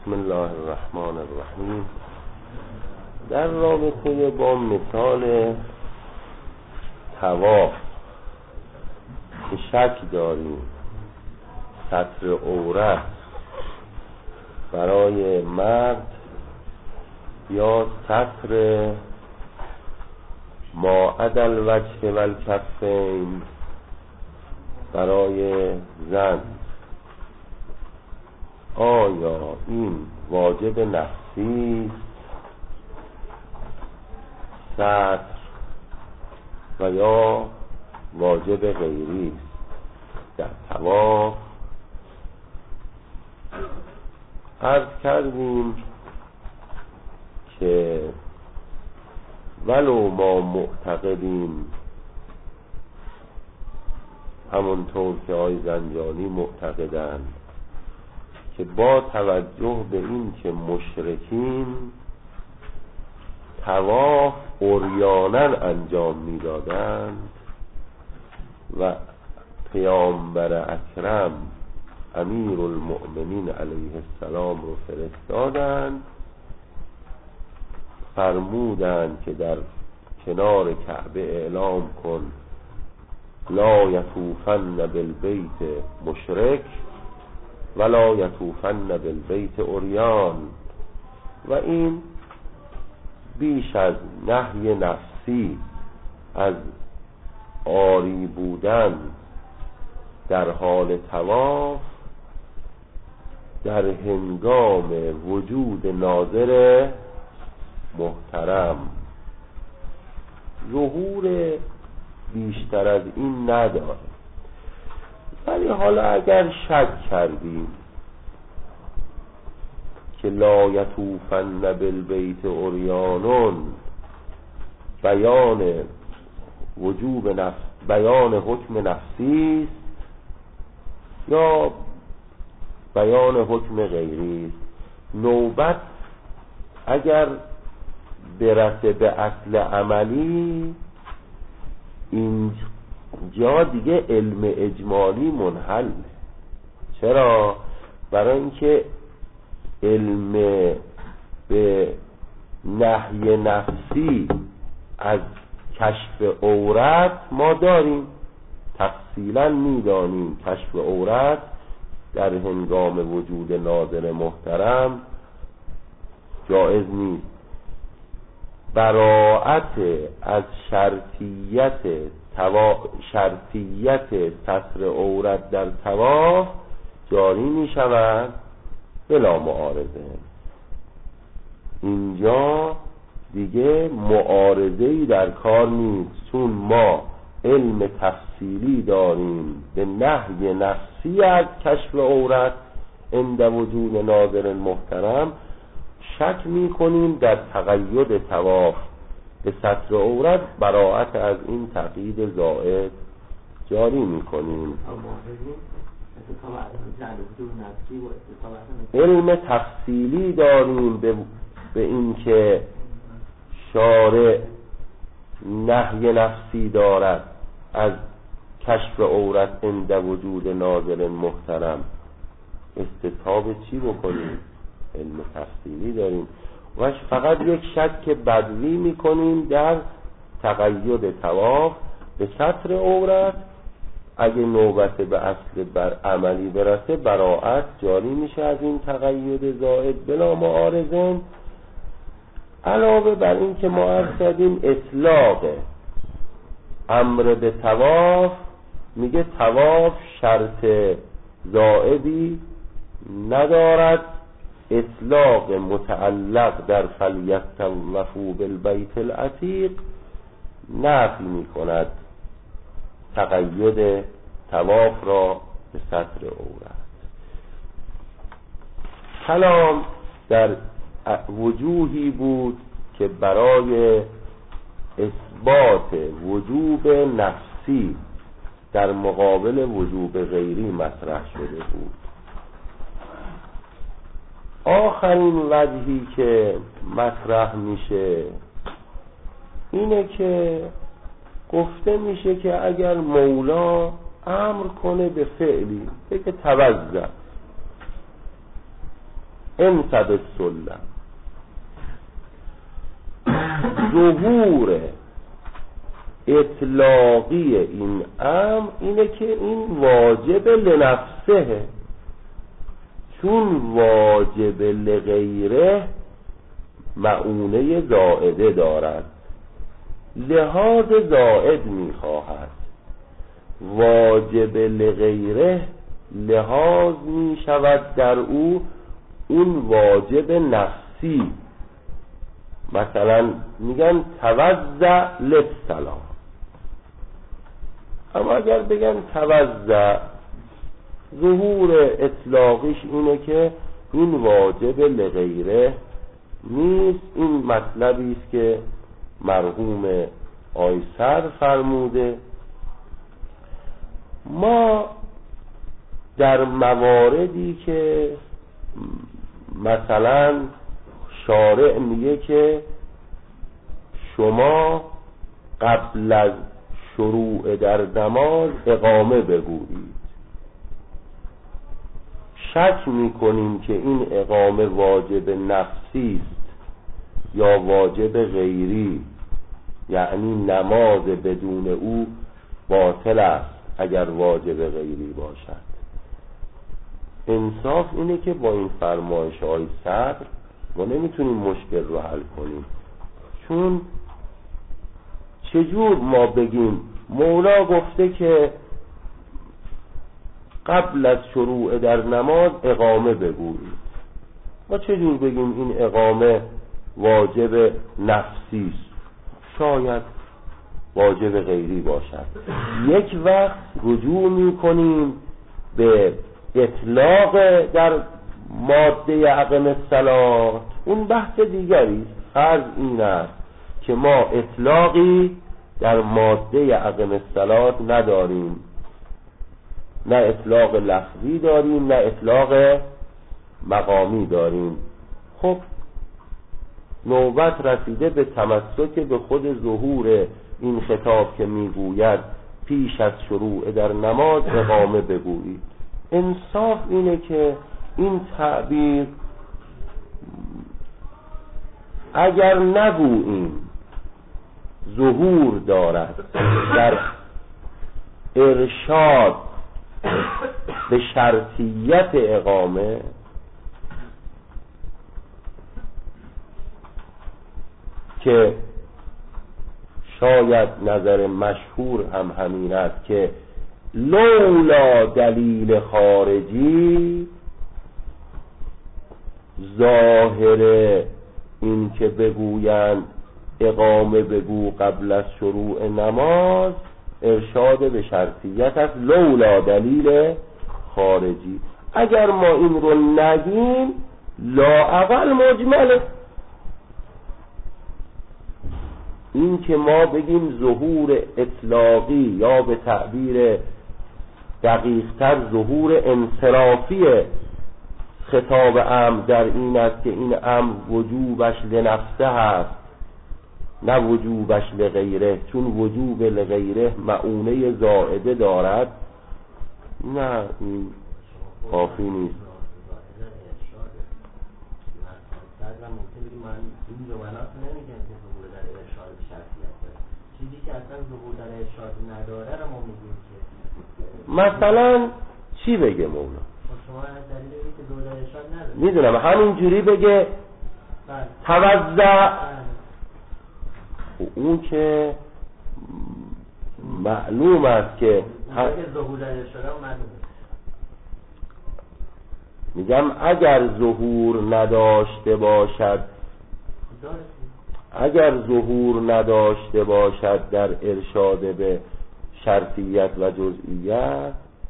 بسم الله الرحمن الرحیم. در رابطه با مثال طواف که شک داریم ستر عورت برای مرد یا ستر ما عدا الوجه و الکفین برای زن، آیا این واجب نفسی ستر و یا واجب غیری در طواف؟ عرض کردیم که ولو ما معتقدیم همونطور که آقای زنجانی معتقدند که با توجه به این که مشرکین طواف عریانا انجام میدادند و پیامبر اکرم امیر المؤمنین علیه السلام رو فرستادند، فرمودند که در کنار کعبه اعلام کن لا یطوفن بالبیت مشرک ولا یطوفن بالبیت عریان، و این بیش از نهی نفسی از عاری بودن در حال طواف در هنگام وجود ناظر محترم ظهور بیشتر از این نداره. ولی حالا اگر شک کردیم که لا یطوفن بالبیت عریانون بیان وجوب بیان حکم نفسی است یا بیان حکم غیری است، نوبت اگر برسه به اصل عملی اینجا دیگه علم اجمالی منحل. چرا؟ برای اینکه علم به نهی نفسی از کشف عورت ما داریم، تفصیلا میدانیم کشف عورت در هنگام وجود ناظر محترم جایز نیست. براءت از شرطیت ستر عورت در طواف جاری می شود بلا معارضه. اینجا دیگه معارضه‌ای در کار نیست، چون ما علم تفصیلی داریم به نهی نفسی از کشف عورت عند وجود ناظر محترم. شک می کنیم در تقید طواف به ستر عورت، براءت از این تقیید زائد جاری می کنیم. علم تفصیلی داریم به این که شارع نهی نفسی دارد از کشف عورت عند وجود ناظر محترم. استطاب چی بکنیم؟ علم تفصیلی داریم و فقط یک شک بدوی میکنیم در تقید طواف به ستر عورت. اگه نوبت به اصل بر عملی برسه براءت جاری میشه از این تقید زائد بلا معارضه. علاوه بر این که ما عرض کردیم اطلاق امر به طواف، میگه طواف شرط زائدی ندارد، اطلاق متعلق در فلیطوفوا بالبیت العتیق نفی میکند تقید طواف را به ستر عورت. کلام در وجوهی بود که برای اثبات وجوب نفسی در مقابل وجوب غیری مطرح شده بود. آخرین وجهی که مطرح میشه اینه که گفته میشه که اگر مولا امر کنه به فعلی، بگه توضع، انصب السلم. ظهور اطلاقی این امر اینه که این واجب لنفسه، چون واجب لغیره مؤونه زائده دارد، لحاظ زائد میخواهد. واجب لغیره لحاظ میشود در او اون واجب نفسی. مثلا میگن توضع للصلاة، اما اگر بگن توضع، ظهور اطلاقیش اینه که این واجب لغیره نیست. این مطلبی است که مرحوم آیسر فرموده. ما در مواردی که مثلا شارع میگه که شما قبل از شروع در نماز اقامه بگویید، شک میکنیم که این اقامه واجب نفسی است یا واجب غیری، یعنی نماز بدون او باطل است اگر واجب غیری باشد. انصاف اینه که با این فرمایش های صدر ما نمیتونیم مشکل رو حل کنیم، چون چجور ما بگیم مولا گفته که قبل از شروع در نماز اقامه بگویید، ما چجور بگیم این اقامه واجب نفسی است؟ شاید واجب غیری باشد. یک وقت رجوع میکنیم به اطلاق در ماده اقم الصلاة، اون بحث دیگری است. فرض این است که ما اطلاقی در ماده اقم الصلاة نداریم، نه اطلاق لفظی داریم نه اطلاق مقامی داریم. خب نوبت رسیده به تمسک به خود ظهور این خطاب که میگوید پیش از شروع در نماز اقامه بگویید. انصاف اینه که این تعبیر اگر نگوییم ظهور دارد در ارشاد به شرطیت اقامه، که شاید نظر مشهور هم همین است که لولا دلیل خارجی، ظاهر این که بگویند اقامه بگو قبل از شروع نماز ارشاد به شرطیت است، لولا دلیل خارجی. اگر ما این رو نگیم لااقل مجمله. این که ما بگیم ظهور اطلاقی یا به تعبیر دقیق‌تر ظهور انصرافی خطاب امر در این است که این امر وجوبش لنفسه هست نه وجوبش لغیره، چون وجوب لغیره مؤونه زائده دارد، نه این کافی نیست. چیزی که اصلا ظهور در ارشاد نداره رو ما میگیم که مثلا چی بگه مولا؟ شما دلیل بگید که ظهور در ارشاد نداره. میدونم همین جوری بگه توضع، اون که معلوم است که ظهور در ارشاد هم معلومه. میگم اگر ظهور نداشته باشد، اگر ظهور نداشته باشد در ارشاد به شرطیت و جزئیت،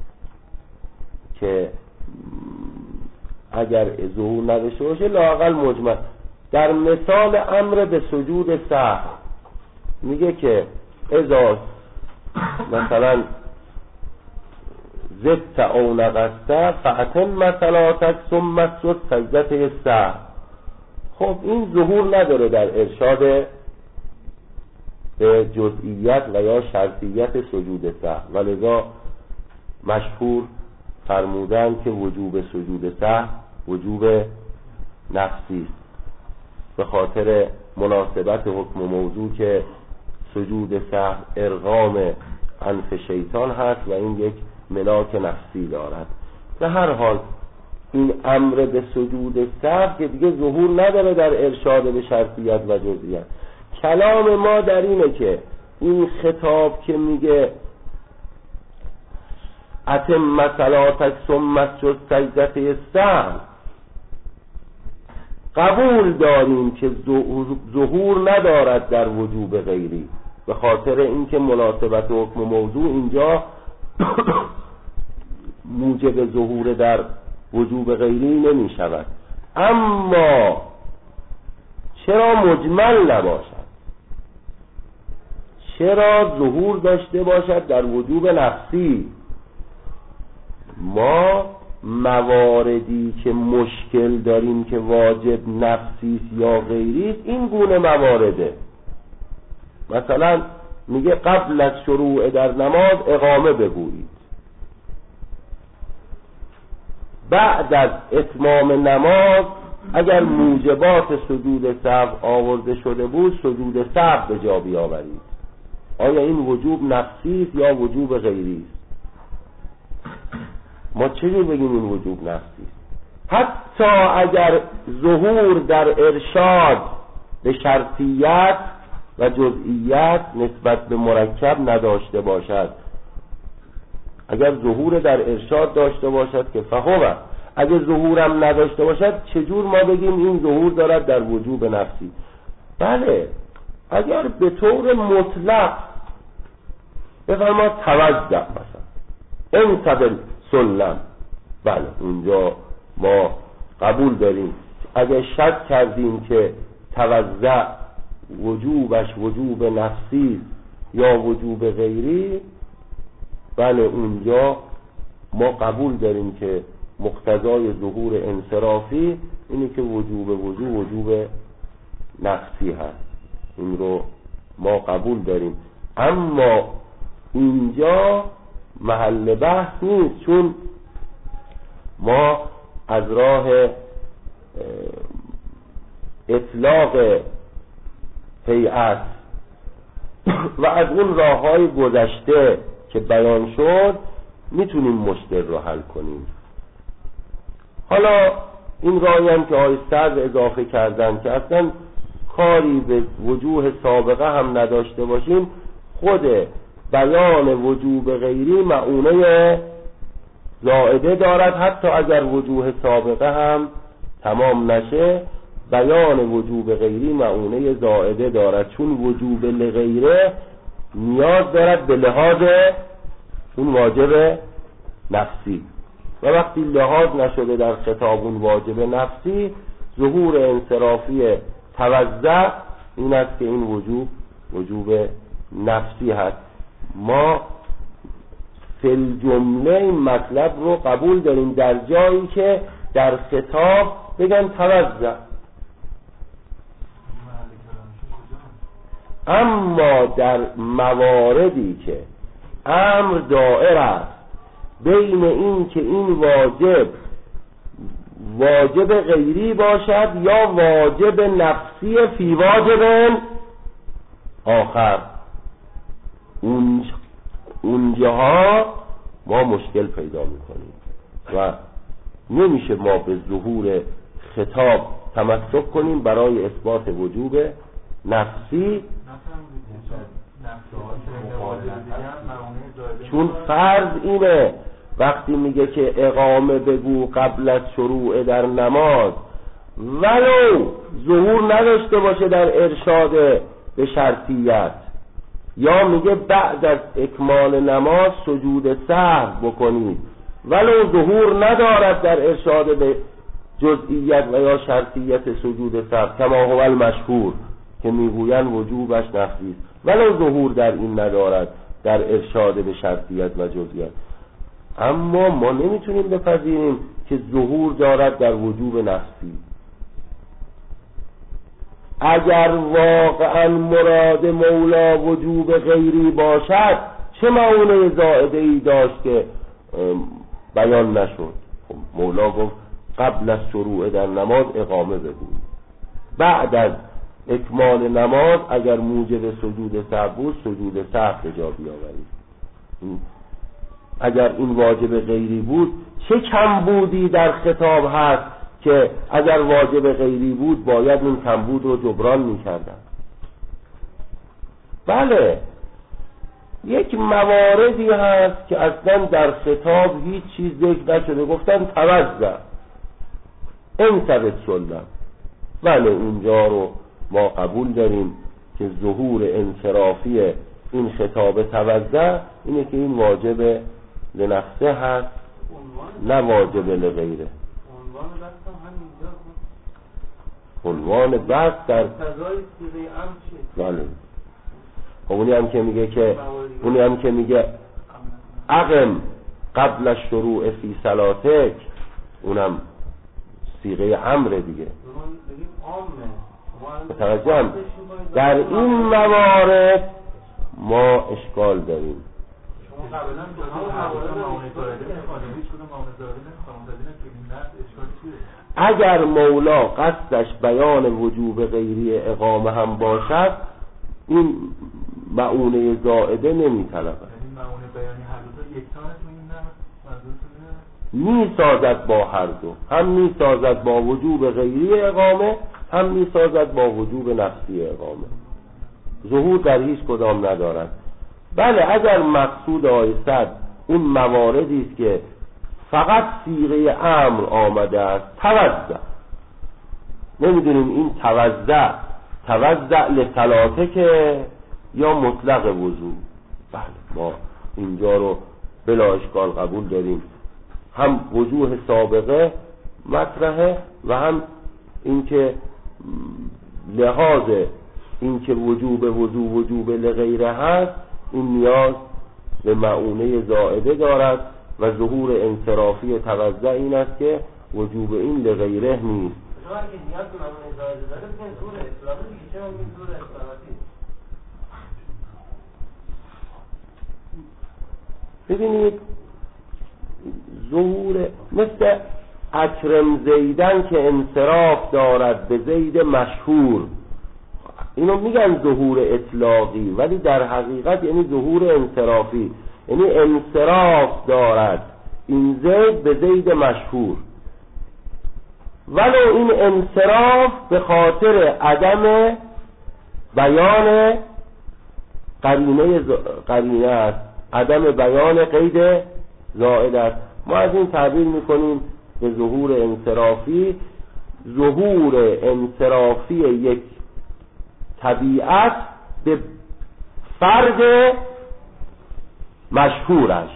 که اگر ظهور نداشته باشه لااقل مجمل. در مثال امر به سجود سهو میگه که اذا مثلا زدت او نقصت فاتم صلاتک ثم اسجد سجدة السهو. خب این ظهور نداره در ارشاد به جزئیت و یا شرطیت سجود سهو، ولذا مشهور فرمودن که وجوب سجود سهو وجوب نفسی است، به خاطر مناسبت حکم موضوع که سجود سهو ارغام انف شیطان هست و این یک ملاک نفسی دارد. به هر حال این امر به سجود سهو که دیگه ظهور نداره در ارشاد به شرطیت و جزئیت. کلام ما در اینه که این خطاب که میگه اتم صلاتک ثم اسجد سجدة السهو، قبول داریم که ظهور ندارد در وجوب غیری، به خاطر اینکه مناسبت حکم موضوع اینجا موجب ظهور در وجوب غیری نمی شود. اما چرا مجمل نباشد؟ چرا ظهور داشته باشد در وجوب نفسی؟ ما مواردی که مشکل داریم که واجب نفسی یا غیری، این گونه موارده. مثلا میگه قبل از شروع در نماز اقامه بگویید، بعد از اتمام نماز اگر موجبات سجود سهو آورده شده بود سجود سهو به جا بیاورید. آیا این وجوب نفسی است یا وجوب غیری است؟ ما چجور بگیم این وجوب نفسی است؟ حتی اگر ظهور در ارشاد به شرطیت و جزئیت نسبت به مرکب نداشته باشد، اگر ظهور در ارشاد داشته باشد که فهمه، اگر ظهورم نداشته باشد چجور ما بگیم این ظهور دارد در وجوب نفسی؟ بله، اگر به طور مطلق بفرما توضع مثلا انتبه سلم، بله اونجا ما قبول داریم. اگر شک کردیم که توضع وجوبش وجوب نفسی یا وجوب غیری، بله اونجا ما قبول داریم که مقتضای ظهور انصرافی اینه که وجوب نفسی هست، این رو ما قبول داریم. اما اینجا محل بحث نیست، چون ما از راه اطلاق هیئت و از اون راه‌های گذشته که بیان شد میتونیم مشکل رو حل کنیم. حالا این راهی هم که آقای صدر اضافه کردن که اصلا کاری به وجوه سابقه هم نداشته باشیم، خود بیان وجوب غیری معونه زائده دارد، حتی اگر وجوه سابقه هم تمام نشه بیان وجوب غیری معونه زائده دارد، چون وجوب لغیره نیاز دارد به لحاظ اون واجب نفسی، و وقتی لحاظ نشده در خطاب اون واجب نفسی، ظهور انصرافی توضع این است که این وجوب نفسی هست. ما فی الجمله این مطلب رو قبول داریم در جایی که در خطاب بگن توضع، اما در مواردی که امر دائر است بین این که این واجب غیری باشد یا واجب نفسی فی واجب آخر، اونجاها ما مشکل پیدا میکنیم و نمیشه ما به ظهور خطاب تمسک کنیم برای اثبات وجوب نفسی، چون فرض اینه وقتی میگه که اقامه بگو قبل از شروع در نماز ولو ظهور نداشته باشه در ارشاد به شرطیت، یا میگه بعد از اکمال نماز سجود سهو بکنید ولو ظهور ندارد در ارشاد به جزئیت و یا شرطیت سجود سهو، کما هو المشهور که میگوین وجوبش نفسی است، ولو ظهور در این ندارد در ارشاد به شرطیت و جزئیت. اما ما نمیتونیم بپذیریم که ظهور دارد در وجوب نفسی. اگر واقعا مراد مولا وجوب غیری باشد چه معونه زائده ای داشت که بیان نشد؟ خب مولا گفت قبل از شروع در نماز اقامه بدیم. بعد از اکمال نماز اگر موجب سجود سهو بود سجود سهو به جا بیاورید. اگر این واجب غیری بود چه کمبودی در خطاب هست که اگر واجب غیری بود باید این کمبود رو جبران می‌کردن. بله یک مواردی هست که اصلا در خطاب هیچ چیز ذکر نشده، گفتن توضع انتبه سلم. بله اینجا رو ما قبول داریم که ظهور انصرافی این خطاب توضع اینه که این واجب لنفسه هست نه واجب لغیره. عنوان بحث در بله اونی هم که میگه اقم قبل الشروع فی صلاتک، اونم صیغه امر دیگه. متوجهم؟ در این موارد ما اشکال داریم. اگر مولا قصدش بیان وجوب غیری اقامه هم باشد این معونه زائده نمی طلبد. می سازد با هر دو، هم می سازد با وجوب غیری اقامه هم می سازد با وجوب نفسی اقامه. ظهور در هیچ کدام ندارد. بله اگر مقصود آیست اون مواردی است که فقط صیغه امر آمده است توضع، نمیدونیم این توضع لصلاته که یا مطلق وضو. بله ما اینجا رو بلا اشکال قبول داریم، هم وجوه سابقه مطرحه و هم اینکه لحاظ اینکه وجوب وجوب لغیره هست این نیاز به معونه زائده دارد و ظهور انصرافی توضع این است که وجوب این لغیره نیست. ببینید ظهور مثل اکرم زیدن که انصراف دارد به زید مشهور، اینو میگن ظهور اطلاقی ولی در حقیقت یعنی ظهور انصرافی، یعنی انصراف دارد این زید به زید مشهور، ولو این انصراف به خاطر عدم بیان قرینه است، عدم بیان قید زائد است. ما از این تعبیر میکنیم به ظهور انصرافی، ظهور انصرافی یک طبیعت به فرد مشهورش.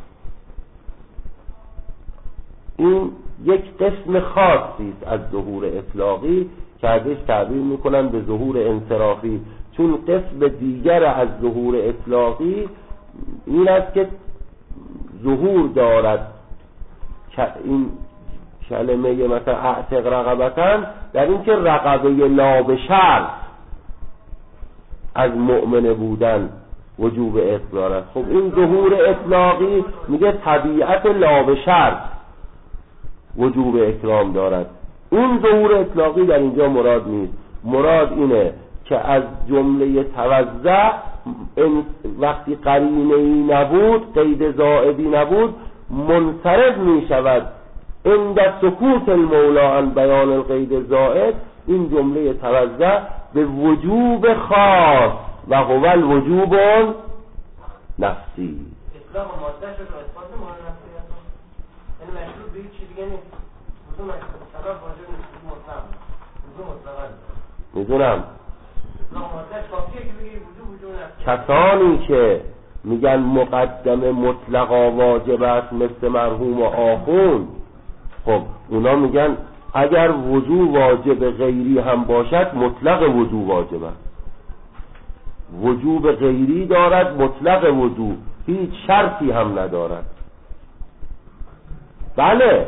این یک قسم خاصی است از ظهور اطلاقی که ازش تعبیر میکنن به ظهور انصرافی، چون قسم دیگر از ظهور اطلاقی این است که ظهور دارد این کلمه مثلا اعتق رقبتن در این که رقبه لا به شرط از مؤمن بودن وجوب اطلاق دارد. خب این ظهور اطلاقی میگه طبیعت لا به شرط وجوب اکرام دارد. این ظهور اطلاقی در اینجا مراد نیست. مراد اینه که از جمله توضع وقتی قرینه‌ای نبود، قید زائدی نبود، منصرف می شود عند سکوت المولا عن بیان القید زائد. این جمله توضع به وجوب خاص و هو الوجوب نفسی. اطلاق ماده شد و اثبات ماده نفسی هست، یعنی مشروط به هیچ چیز دیگه نیست. وجوب مشروط سبب واجب نیست، مطلق وجوب مطلقا میدونم. اطلاق ماده کافیه که بگی وجوب نفسی. کسانی که میگن مقدم مطلقا واجب است مثل مرحوم آخوند، خب اونا میگن اگر وضو واجب غیری هم باشد مطلق وضو واجب است. وجوب غیری دارد مطلق وضو، هیچ شرطی هم ندارد. بله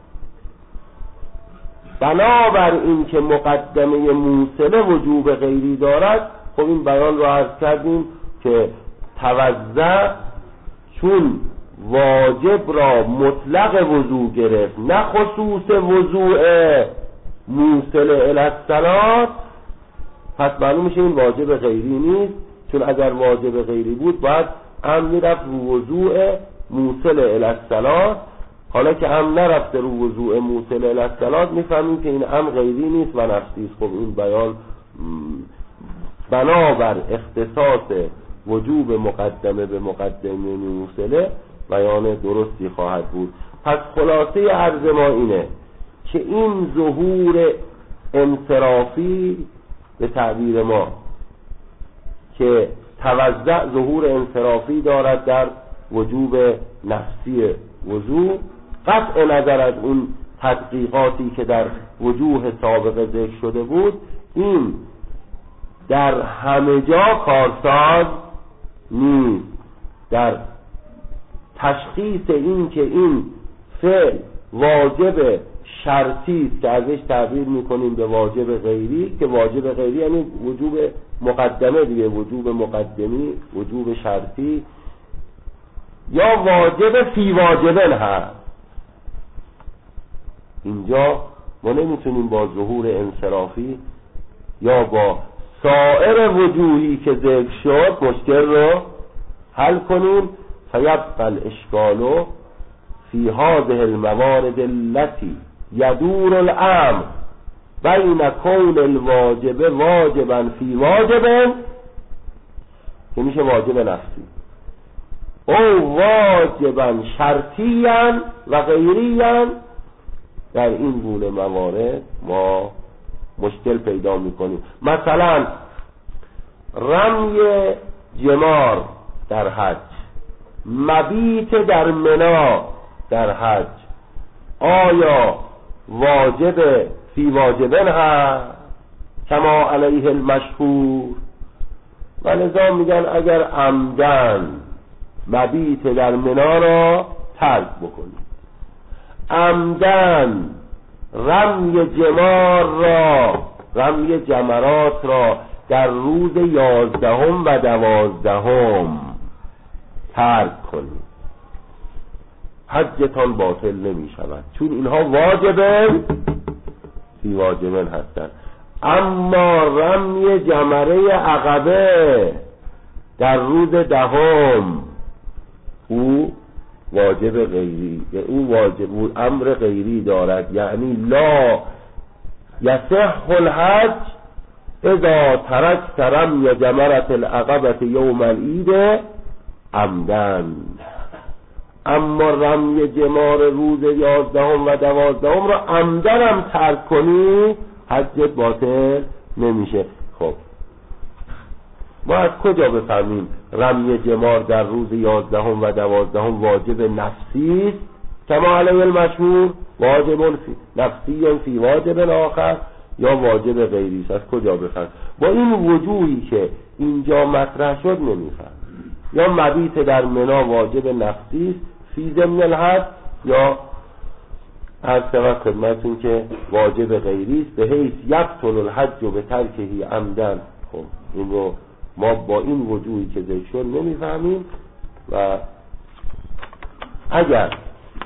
بنابر این که مقدمه موصله وجوب غیری دارد، خب این بیان رو عرض کردیم که توضع چون واجب را مطلق وضوع گرفت نه خصوص وضوع موصل الی الصلاة، پس معلوم میشه این واجب غیری نیست، چون اگر واجب غیری بود باید هم میرفت رو وضوع موصل الی الصلاة. حالا که هم نرفته رو وضوع موصل الی الصلاة، میفهمیم که این هم غیری نیست و نفسی است. خب این بیان بنابر اختصاص وجوب مقدمه به مقدمه موصله بیان درستی خواهد بود. پس خلاصه عرض ما اینه که این ظهور انصرافی به تعبیر ما که توزع ظهور انصرافی دارد در وجوب نفسی وضوع، قطع نظر از اون تدقیقاتی که در وجوه سابقه ذکر شده بود، این در همه جا کارساز نیست. در تشخیص این که این فعل واجب شرطی است که ازش تعبیر میکنیم به واجب غیری، که واجب غیری یعنی وجوب مقدمه دیگه، وجوب مقدمی، وجوب شرطی، یا واجب فی واجبن هست. اینجا ما نمیتونیم با ظهور انصرافی یا با سایر وجوهی که ذکر شد مشکل رو حل کنیم. فیبقى الاشکال فی هذه الموارد التي یدور الامر بین کون الواجب واجبا فی واجب، که میشه واجب نفسی، او واجبا شرطیا و غیریا. در این گونه موارد ما مشکل پیدا میکنیم. مثلا رمی جمار در حج، مبیت در منا در حج، آیا واجب فی واجبن هست کما علیه المشهور؟ و لذا میگن اگر عمدن مبیت در منا را ترک بکنید، عمدن رمی جمار را، رمی جمرات را در روز 11 و 12 ترک کنید، حجتان باطل نمی شود، چون اینها واجبه فی واجبن هستند. اما رمی جمره عقبه در روز 10 او واجب غیری، او واجب، او امر غیری دارد، یعنی لا یصح الحج اذا ترکت رمی جمرة العقبة یوم العید عمدن. اما رمی جمار روز 11 و 12 را عمدن هم ترک کنی حجت باطل نمیشه. خب ما از کجا بفهمیم رمی جمار در روز 11 و 12 واجب نفسی است کما علیه المشهور، واجب نفسی فی واجب آخر، یا واجب غیری است؟ از کجا بفهمیم؟ با این وجوهی که اینجا مطرح شد نمیفهمیم. یا مبیت در منا واجب نفسی است فی ضمن الحج، یا هر سبب خدمتون که واجب غیری است به حیث یبطل الحج به ترکهی عمدن. خب این رو ما با این وجوهی که ذکر شد نمیفهمیم. و اگر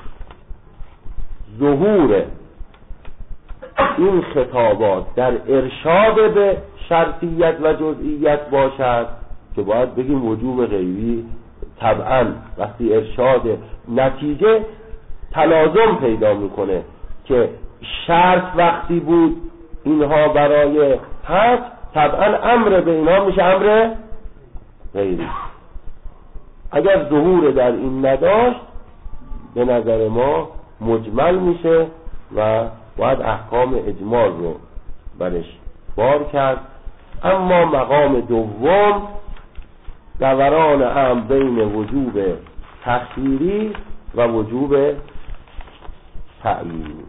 ظهور این خطابات در ارشاد به شرطیت و جزئیت باشد که باید بگیم وجوب غیری، طبعا وقتی ارشاد نتیجه تلازم پیدا میکنه که شرط وقتی بود اینها برای حج، طبعا امر به اینها میشه امر غیری. اگر ظهور در این نداشت به نظر ما مجمل میشه و باید احکام اجمال رو برش بار کرد. اما مقام دوم دوران امر بین وجوب تخییری و وجوب تعیینی.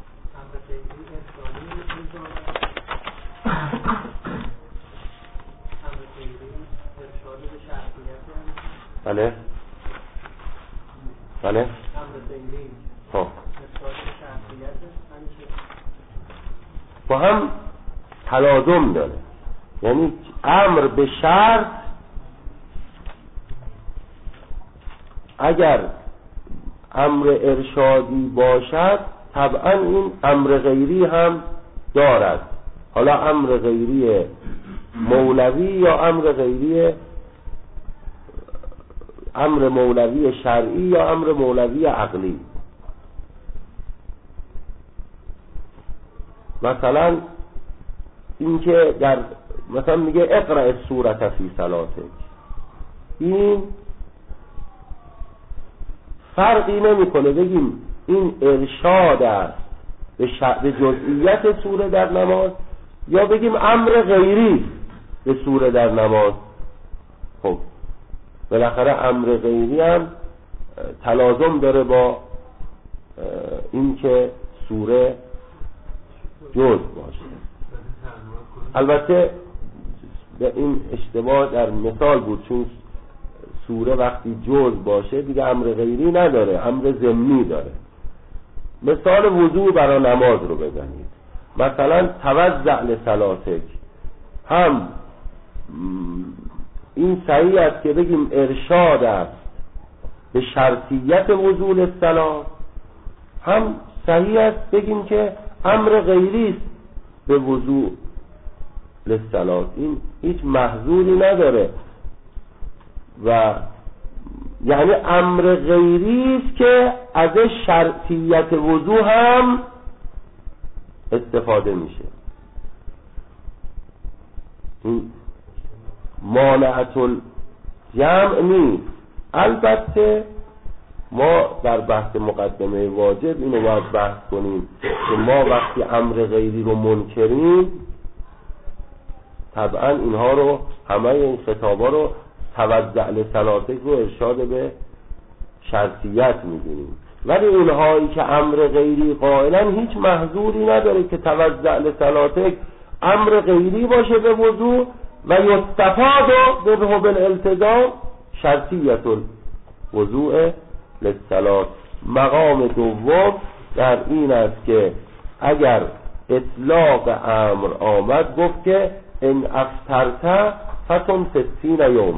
بله بله با هم تلازم داره، یعنی امر به شرط اگر امر ارشادی باشد طبعا این امر غیری هم دارد. حالا امر غیری مولوی یا امر مولوی شرعی یا امر مولوی عقلی. مثلا این که در مثلا میگه اقرأ السورة فی صلاتک، این فرقی نمیکنه بگیم این ارشاد است به جزئیات سوره در نماز یا بگیم امر غیری به سوره در نماز. خب بالاخره امر غیری هم تلازم داره با این که سوره جز باشه. البته به این اشتباه در مثال بود، چون سوره وقتی جز باشه دیگه امر غیری نداره، امر ضمنی داره. مثال وضوع برای نماز رو بزنید، مثلا توضأ لصلاتک، هم این صحیح است که بگیم ارشاد است به شرطیت وضوء للصلاة، هم صحیح است بگیم که امر غیری است به وضوء للصلاة. این هیچ محظوری نداره و یعنی امر غیری است که از شرطیت وضوء هم استفاده میشه. این مانعت الجمع نیست. البته ما در بحث مقدمه واجب اینو باید بحث کنیم که ما وقتی امر غیری رو منکریم طبعا اینها رو، همه این خطابا رو توضأ لصلاتک رو ارشاد به شرطیت میدونیم، ولی اونهایی که امر غیری قائلن هیچ محظوری نداره که توضأ لصلاتک امر غیری باشه به وضوء و یستفاد منه بالالتزام شرطیت الوضوء للصلاة. مقام دوم در این است که اگر اطلاق امر آمد گفت که ان افطرت فصم 60 یوما.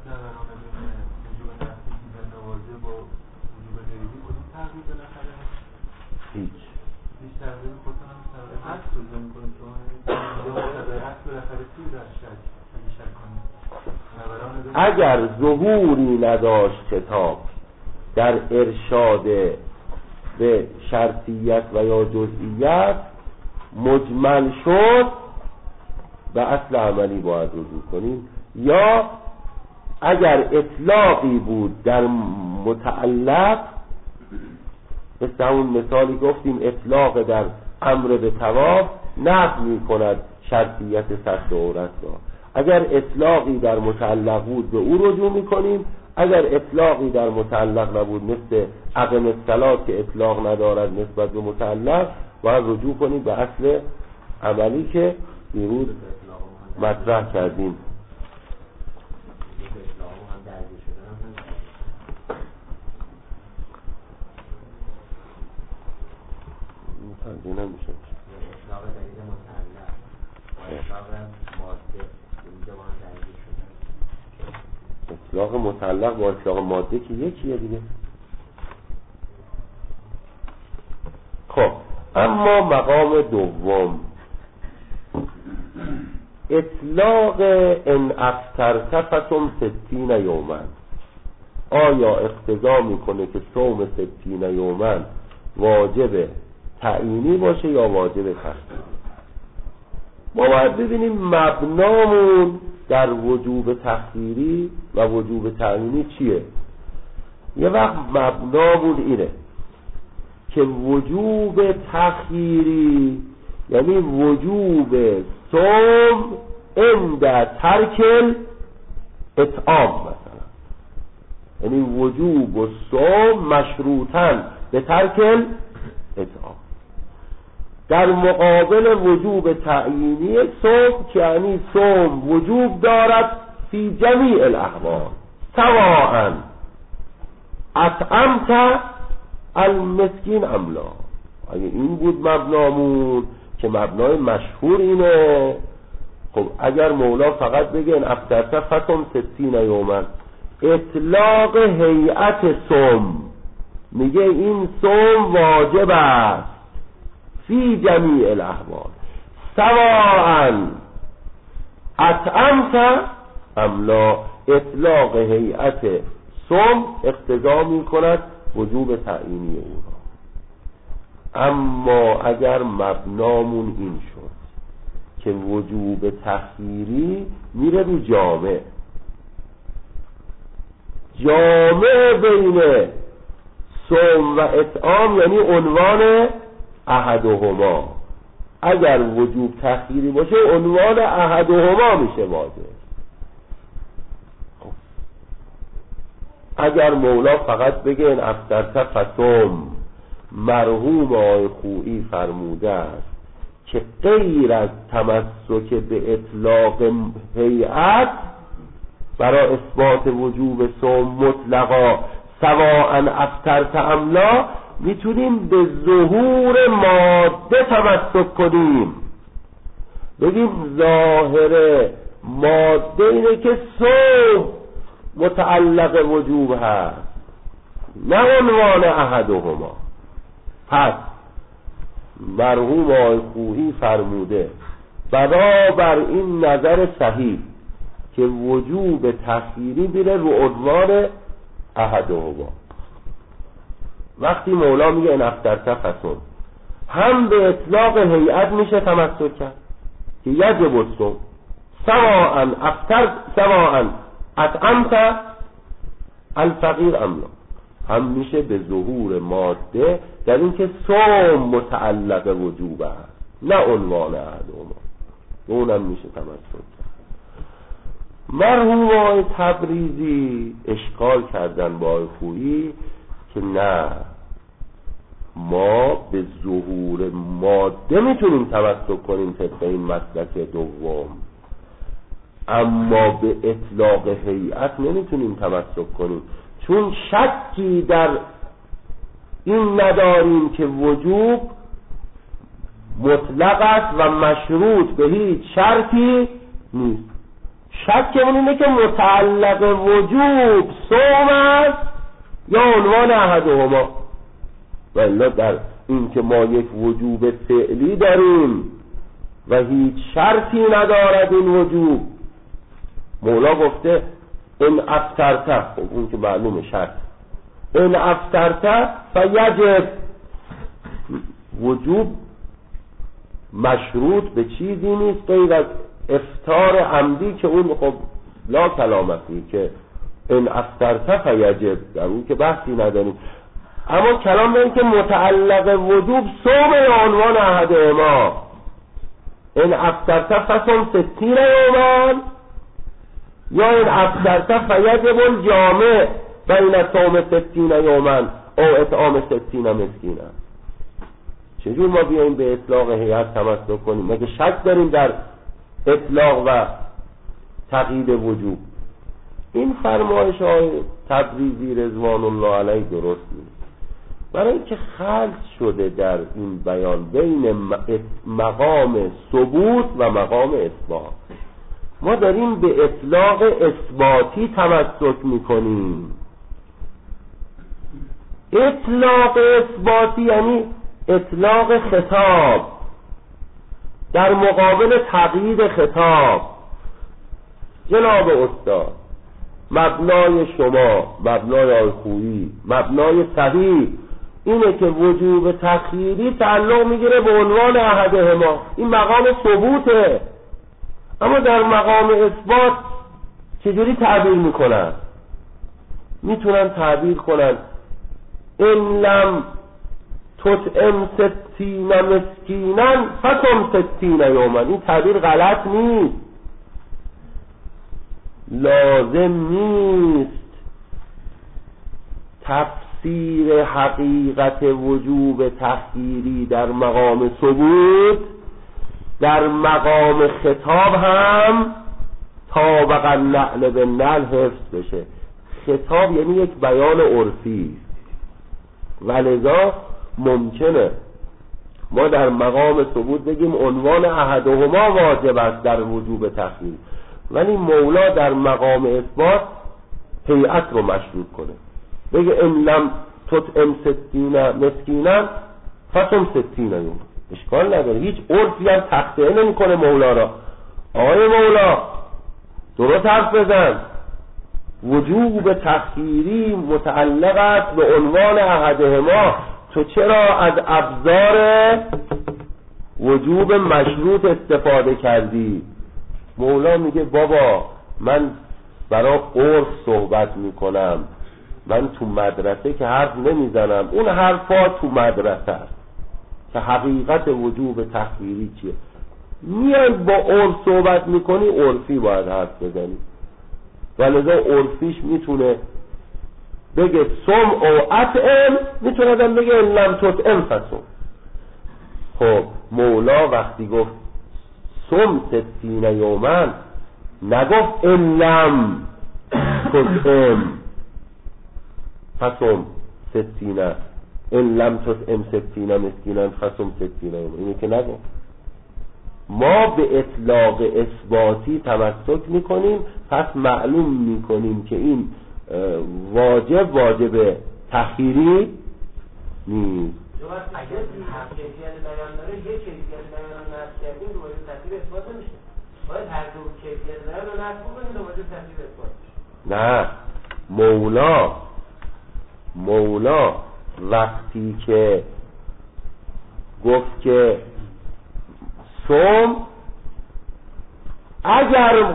اگر ظهوری نداشت خطاب در ارشاد به شرطیت و یا جزئیت مجمل شد به اصل عملی باید رجوع کنیم، یا اگر اطلاقی بود در متعلق، مثل همون مثالی گفتیم اطلاق در امر به طواف نفی می کند شرطیت ستر عورت را. اگر اطلاقی در متعلق بود به او رجوع می کنیم، اگر اطلاقی در متعلق نبود مثل اقم الصلاة که اطلاق ندارد نسبت به متعلق، باید رجوع کنیم به اصل عملی که دیروز مطرح کردیم. اطلاق متعلق با اطلاق ماده که یکیه دیگه. خب اما مقام دوم، اطلاق ان افطرت فصم 60 یوما، آیا اقتضا میکنه که صوم 60 یوما واجب تعیینی باشه یا واجب تخییری؟ ما باید ببینیم مبنامون در وجوب تخییری و وجوب تعیینی چیه. یه وقت مبنامون اینه که وجوب تخییری یعنی وجوب صوم عند ترک اطعام، مثلا یعنی وجوب صوم مشروطاً به ترک اطعام، در مقابل وجوب تعیینی صوم که یعنی صوم وجوب دارد فی جمیع الاحوال سواء اطعمت المسکین ام لا. اگه این بود مبنامون که مبنای مشهور اینه، خب اگر مولا فقط بگه ان افطرت فصم 60 یوما، اطلاق هیئت صوم میگه این صوم واجب است فی جمیع الاحوال سواء اطعمت ام لا. اطلاق هیئت صوم اقتضا میکند وجوب تعیینی اونها. اما اگر مبنامون این شد که وجوب تخییری میره رو جامع بین صوم و اطعام، یعنی عنوان احدهما. اگر وجوب تخییری باشه عنوان احدهما میشه واجب. اگر مولا فقط بگه این افطرت فصم، مرحوم آقای خویی فرموده است که غیر از تمسک به اطلاق هیئت برای اثبات وجوب صوم مطلقا سواء افطرت ام لا، میتونیم به ظهور ماده تمسک کنیم، بگیم ظاهر ماده اینه که صوم متعلق وجوب هست نه عنوان احدهما. پس مرحوم آقای خویی فرموده برابر این نظر صحیح که وجوب تخییری بیره رو عنوان احدهما. وقتی مولا میگه این افطرت فصم، هم به اطلاق هیئت میشه تمسک کرد که یجب الصوم سواء اطعمت الفقیر ام لا، هم میشه به ظهور ماده در این که صوم متعلق وجوب است نه عنوان احدهما، اونم میشه تمسک کرد. مرحوم آقای تبریزی اشکال کردن با آقای خویی که نه، ما به ظهور ماده میتونیم تمسک کنیم طبق این مسلک دوم، اما به اطلاق هیئت نمیتونیم تمسک کنیم، چون شکی در این نداریم که وجوب مطلق است و مشروط به هیچ شرطی نیست. شکمون اینه که متعلق وجوب صوم است یا عنوان احدهما. ولی در این که ما یک وجوب فعلی داریم و هیچ شرطی ندارد این وجوب، مولا گفته این افطرت، خب اون که معلومه شرط، این افطرت فیجب، وجوب مشروط به چیزی نیست غیر از افطار عمدی که اون خب لا کلامتی که این افطرت فیجب، در اون که بحثی نداریم. اما کلام این که متعلق وجوب صوم یا عنوان احدهما، این افطرت فصم 60 یوما یا این افطرت فیجب الجامع بین صوم 60 یوما او اطعام 60 مسکینا. چجور ما بیاییم به اطلاق هیئت تمسک کنیم؟ مگه شک داریم در اطلاق و تقیید وجوب؟ این فرمایش های تبریزی رضوان الله علیه درست نیست، برای اینکه خلط شده در این بیان بین مقام ثبوت و مقام اثبات. ما داریم به اطلاق اثباتی تمسک میکنیم. اطلاق اثباتی یعنی اطلاق خطاب در مقابل تقیید خطاب. جناب استاد، مبنای شما، مبنای آقای خویی، مبنای صحیح اینه که وجوب تخییری تعلق میگیره به عنوان احدهما، این مقام ثبوته. اما در مقام اثبات چجوری تعبیر میکنن؟ میتونن تعبیر کنن ان لم تطعم 60 مسکینا فصم 60 یوما. این تعبیر غلط نیست، لازم نیست تفسیر حقیقت وجوب تخییری در مقام ثبوت در مقام خطاب هم طابق نعل به نعل حفظ بشه. خطاب یعنی یک بیان عرفی، ولذا ممکنه ما در مقام ثبوت بگیم عنوان احدهما واجب است در وجوب تخییر، ولی مولا در مقام اثبات هیئت رو مشروط کنه، بگه ان لم تطعم 60 مسکینا فصم 60 یوم. اشکال نداره، هیچ عرفی هم تخطئه نمیکنه مولا را. آقای مولا درست حرف بزن، وجوب تخییری متعلق است به عنوان احدهما، تو چرا از ابزار وجوب مشروط استفاده کردی؟ مولا میگه بابا من برای عرف صحبت میکنم، من تو مدرسه که حرف نمیزنم، اون حرفا تو مدرسه است که حقیقت وجوب تخییری چیه. میای با عرف صحبت میکنی، عرفی باید حرف بزنی، ولذا عرفیش میتونه بگه سم او اطعم، میتونه بگه لم تطعم فسم. خب مولا وقتی گفت سم 60 یوما نگفت ان لم تطعم فسم 60 ان لم تطعم 60 مسکینا فسم 60 یوما، اینه که نگفت. ما به اطلاق اثباتی تمسک میکنیم، پس معلوم میکنیم که این واجب تخییری نیست. اگر کیفیت بیان داره یک کیفیت بیان رو نفی کردیم رو واجب تخییر اثبات نمیشه، باید هر دو کیفیت بیان رو نفی کنیم رو واجب تخییر اثبات میشه. نه، مولا وقتی که گفت که سوم اگر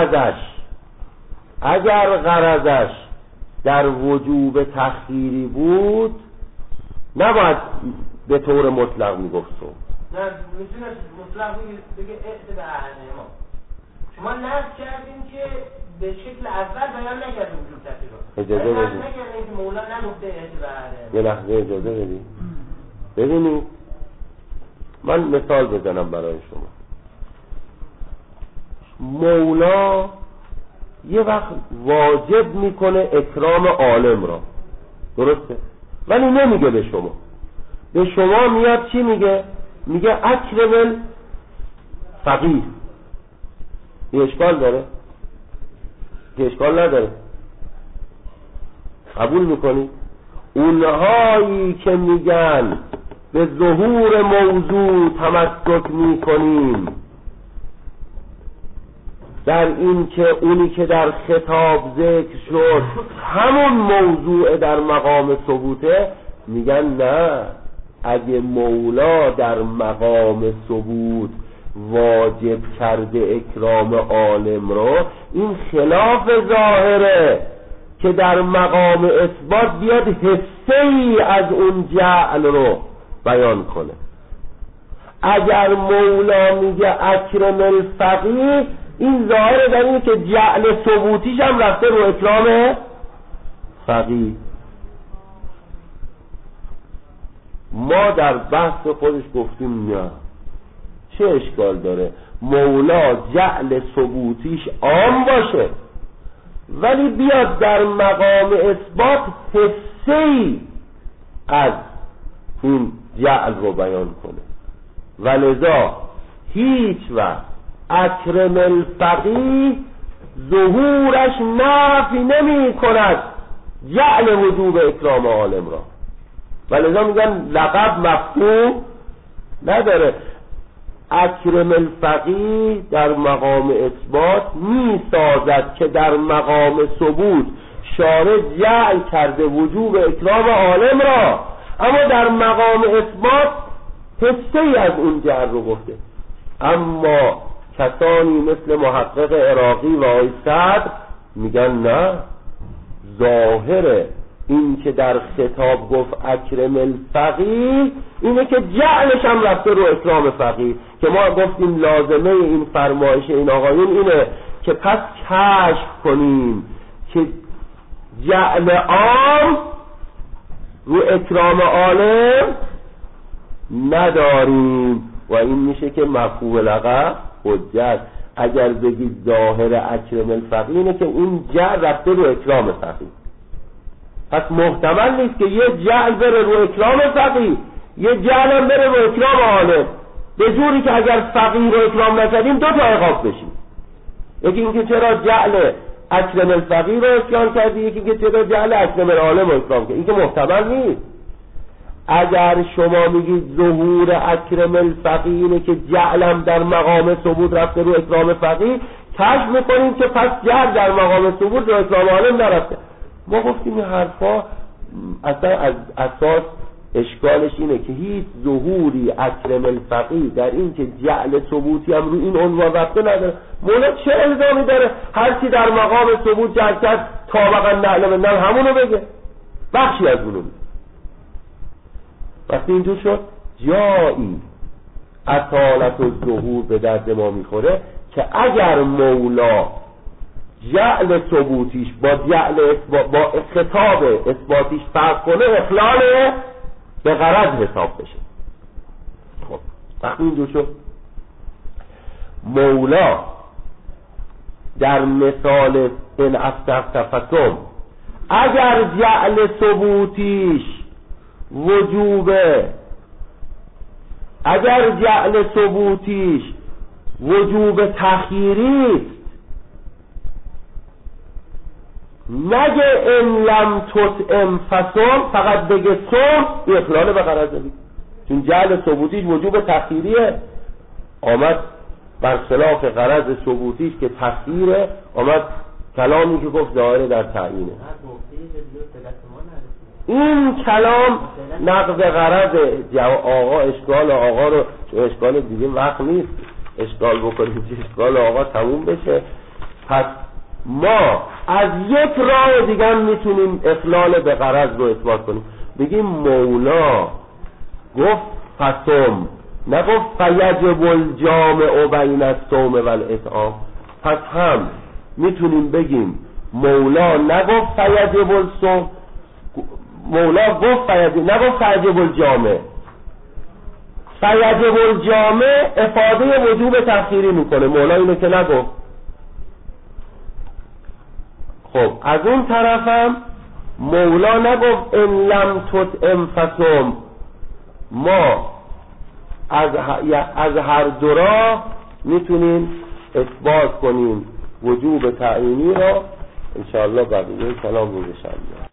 غرضش در وجوب تخییری بود نباید به طور مطلق میگفت سوم. نه، میتونه مطلق بگه اعت به احدهما. شما نفی کردیم که به شکل اول بیان نکردیم وجوب تخییر رو. اجازه بدید. نکردیم که مولا نگفته اعت به احدهما. یه لحظه اجازه بدید. ببینید من مثال بزنم برای شما. مولا یه وقت واجب میکنه اکرام عالم را، درسته؟ ولی نمیگه به شما. به شما میاد چی میگه؟ میگه اکرم فقیه. یه اشکال داره؟ یه اشکال نداره؟ قبول میکنی؟ اونهایی که میگن به ظهور موضوع تمسک میکنیم در این که اونی که در خطاب ذکر شد همون موضوع در مقام ثبوته، میگن نه، اگه مولا در مقام ثبوت واجب کرده اکرام عالم رو، این خلاف ظاهره که در مقام اثبات بیاد حصه‌ای از اون جعل رو بیان کنه. اگر مولا میگه اکرم الفقیه، این ظاهره در اینه که جعل ثبوتیش هم رفته رو اکرام فقیه. ما در بحث خودش گفتیم نه، چه اشکال داره مولا جعل ثبوتیش عام باشه ولی بیاد در مقام اثبات حصه‌ای از این جعل رو بیان کنه. ولذا هیچ وقت اکرم الفقیه ظهورش نفی نمی کند جعل وجوب اکرام عالم را، ولذا میگن لقب مفهوم نداره. اکرم الفقیه در مقام اثبات می سازد که در مقام ثبوت شارع جعل کرده وجوب اکرام عالم را، اما در مقام اثبات حصه‌ای از اون جعل رو گفته. اما کسانی مثل محقق عراقی و آقای صدر میگن نه، ظاهر این که در خطاب گفت اکرم الفقیه اینه که جعلش هم رفته رو اکرام فقیه، که ما گفتیم لازمه این فرمایش این آقایون اینه که پس کشف کنیم که جعل عام رو اکرام عالم نداریم و این میشه که مفهوم لقب حجت. اگر بگید ظاهر اکرم الفقیه اینه که اون جعل رفته رو اکرام فقیه، پس محتمل نیست که یه جعل بره رو اکرام فقیه یه جعل هم بره رو اکرام عالم، به جوری که اگر فقیه رو اکرام نکردیم دو تا عقاب بشیم. یکی اینکه چرا جعل اکرم الفقیر رو اسیان کردی، یکی که چرا جعل اکرم العالم رو اسلام کرد. این که محتمل نیست. اگر شما میگید ظهور اکرم الفقیره که جعلم در مقام ثبوت رفته رو اکرام فقیر، کشف میکنیم که پس جعل در مقام ثبوت رو اکرام عالم نرفته. ما گفتیم این حرفا اصلا از اساس اشکالش اینه که هیچ ظهوری اکرم الفقیر در این که جعل ثبوتی هم رو این عنوان رفته نداره. مولا چه الزامی داره هرچی در مقام ثبوت جعل کرد طابقا نعلم من همونو بگه، بخشی از اونو بگه. وقتی اینجور شد جایی اصالت و ظهور به درد ما میخوره که اگر مولا جعل ثبوتیش با جعل با خطاب اثباتیش فرق کنه اخلال به غرض حساب بشه. خب وقتی اینجور شد مولا در مثال ان افتخت فصم اگر جعل ثبوتیش وجوب تخییری نگه ان لم تطعم فصم، فقط بگه صم، اخلال به غرض بید، چون جعل ثبوتیش وجوب تخییریه. آمد برخلاف غرض ثبوتیش که تخییره، آمد کلامی که گفت ظاهر در تعیینه. این کلام نقض غرض آقا. اشکال آقا رو اشکال دیگه وقت نیست اشکال بکنیم که اشکال آقا تموم بشه. پس ما از یک راه دیگه میتونیم اخلال به غرض رو اثبات کنیم. بگیم مولا گفت فصم، نگفت فیجب الجامع بین الصوم والاطعام. پس هم میتونیم بگیم مولا نگفت فیجب الصوم، مولا گفت نگفت فیجب الجامع. فیجب الجامع افاده وجوب تخییری میکنه، مولا اینو که نگفت. خب از اون طرفم مولا نگفت ان لم تطعم فصم. ما از هر دو راه میتونیم اثبات کنیم وجوب تعیینی را. انشاءالله بقیه کلام رو بشنویم.